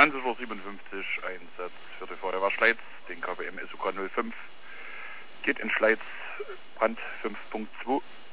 20:57 Uhr, Einsatz für die Feuerwehr Schleiz, den KWM SUK 05. Geht in Schleiz, Brand 5.2.